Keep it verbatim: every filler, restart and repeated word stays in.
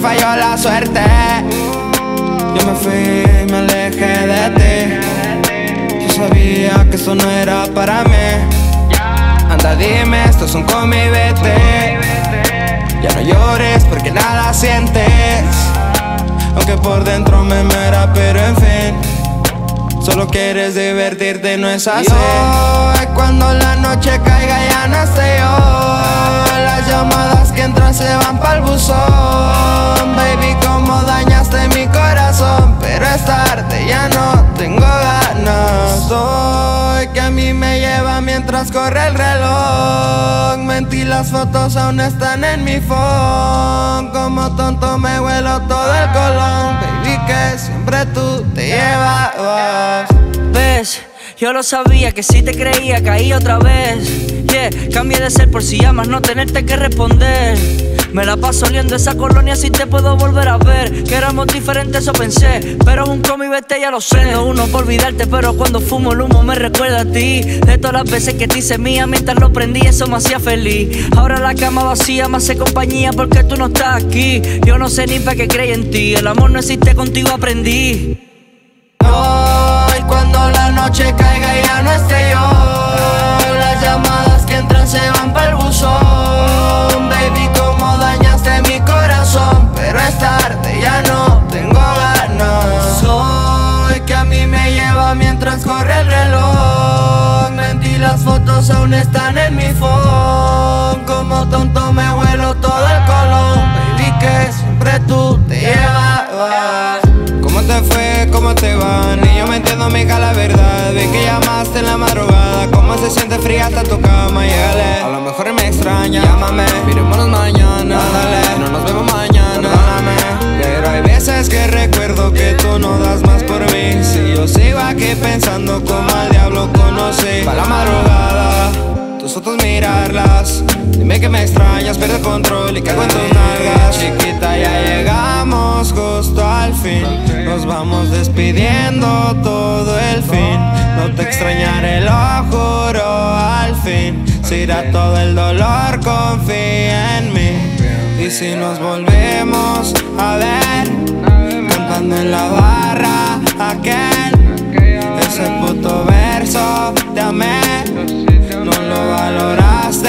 falló la suerte. Yo me fui, me alejé de ti. Yo sabía que esto no era para mí. Anda dime, esto es un come y vete. Ya no llores porque nada sientes, aunque por dentro me muera, pero en fin, solo quieres divertirte, no es así. Yo, cuando la noche caiga ya no esté yo. Las llamadas que entran se van pa'l buzón. Baby, como dañaste mi corazón, pero es tarde, ya no tengo ganas. Soy que a mí me lleva mientras corre el reloj. Mentí, las fotos aún están en mi phone. Como tonto me huelo todo el colón. Baby, que siempre tú te llevabas. ¿Ves? Yo lo sabía, que si te creía caí otra vez. Yeah, cambié de ser por si llamas, no tenerte que responder. Me la paso oliendo esa colonia, si te puedo volver a ver. Que éramos diferentes, eso pensé, pero es un come y vete, ya lo sé. No uno por olvidarte, pero cuando fumo el humo me recuerda a ti. De todas las veces que te hice mía mientras lo prendí, eso me hacía feliz. Ahora la cama vacía me hace compañía porque tú no estás aquí. Yo no sé ni para qué creí en ti, el amor no existe, contigo aprendí. Hoy cuando la noche caiga ya no esté yo. Las llamadas que entran se van pa'l buzón. Baby, como dañaste mi corazón, pero es tarde, ya no tengo ganas. Soy que a mí me lleva mientras corre el reloj. Mentí, las fotos aún están en mi phone. Como tonto me huelo todo el colón. Baby, que siempre tú te llevabas. ¿Cómo te fue? ¿Cómo te va? Ni yo me entiendo, amiga, la verdad. Vi que llamaste en la madrugada. ¿Cómo se siente fría hasta tu cama? Llégale. A lo mejor me extraña. Llámame, mirémonos mañana. Dale, no nos vemos mañana. Perdóname, pero hay veces que recuerdo que tú no das más por mí. Si yo sigo aquí pensando como al diablo conocí. Pa' la madrugada, tus fotos mirarlas. Dime que me extrañas, pierdo el control y cago en tus nalgas. Chiquita, ya llegamos justo al fin. Nos vamos despidiendo todo el fin. No te extrañaré, lo juro, al fin. Se irá todo el dolor, confía en mí. Y si nos volvemos a ver, cantando en la barra aquel, ese puto verso te amé, no lo valoraste.